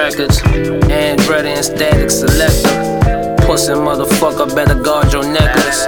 records. Andretti and Static Selector. Pussy motherfucker, better guard your necklace.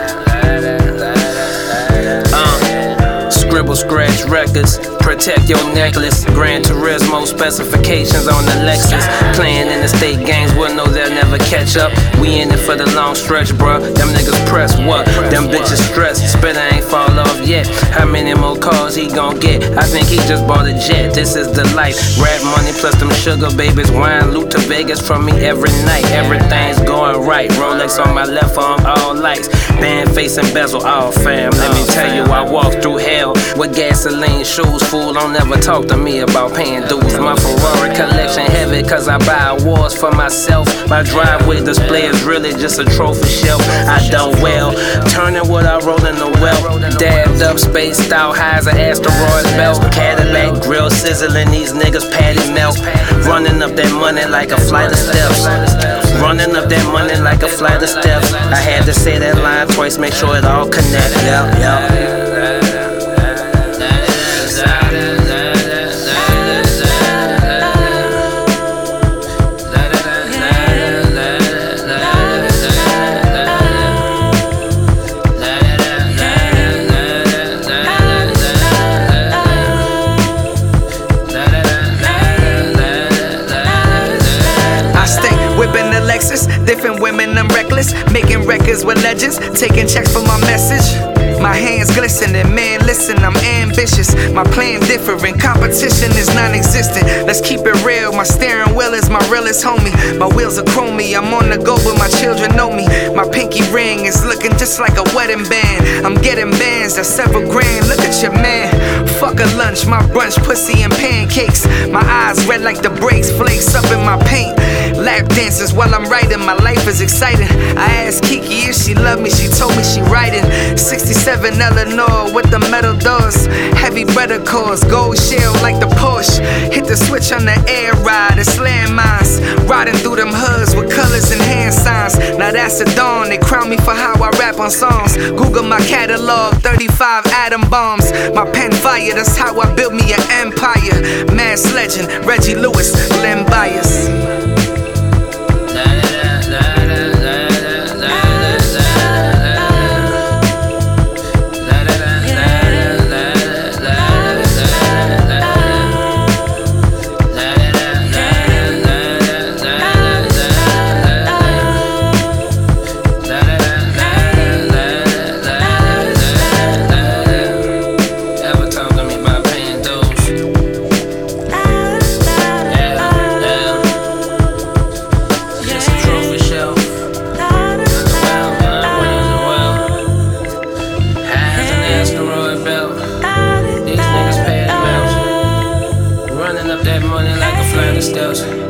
Scribble scratch records, protect your necklace. Gran Turismo specifications on the Lexus. Playing in the state games, we'll know they'll never catch up. We in it for the long stretch, bruh. Them niggas press what? Them bitches stress. Spinner ain't fall off yet. How many more cars he gon' get? I think he just bought a jet. This is the life. Rap money plus them sugar babies. Wine loot to Vegas from me every night. Everything's going right. Rolex on my left arm, all lights. Band face and bezel, all fam. Let me tell you, I walked through hell with gasoline shoes. Fool, don't never talk to me about paying dues. My Ferrari collection heavy cause I buy awards for myself. My driveway display is really just a trophy shelf. I done well, turning what I wrote in the well. Dabbed up, spaced out, high as an asteroid belt. Cadillac grill sizzling, these niggas patty melt. Running up that money like a flight of steps. Running up that money like a flight of steps. I had to say that line twice, make sure it all connect. Yeah. Different women, I'm reckless. Making records with legends. Taking checks for my message. My hands glistening, man, listen, I'm ambitious. My plan different, competition is non-existent. Let's keep it real, my steering wheel is my realest homie. My wheels are chromey, I'm on the go but my children know me. My pinky ring is looking just like a wedding band. I'm getting bands that's several grand, look at your man. Fuck a lunch, my brunch, pussy and pancakes. My eyes red like the brakes, flakes up in my paint. Lap dances while I'm writing, my life is exciting. I asked Kiki if she loved me, she told me she writing. 67 Eleanor with the metal doors. Heavy brother cores, gold shell like the Porsche. Hit the switch on the air ride, it's landmines. Riding through them hoods with colors and hand signs. Now that's the dawn, they crown me for how I rap on songs. Google my catalog, 35 atom bombs. My pen fire, that's how I built me an empire. Mass legend, Reggie Lewis, Len Bias. That money like a flight of steps.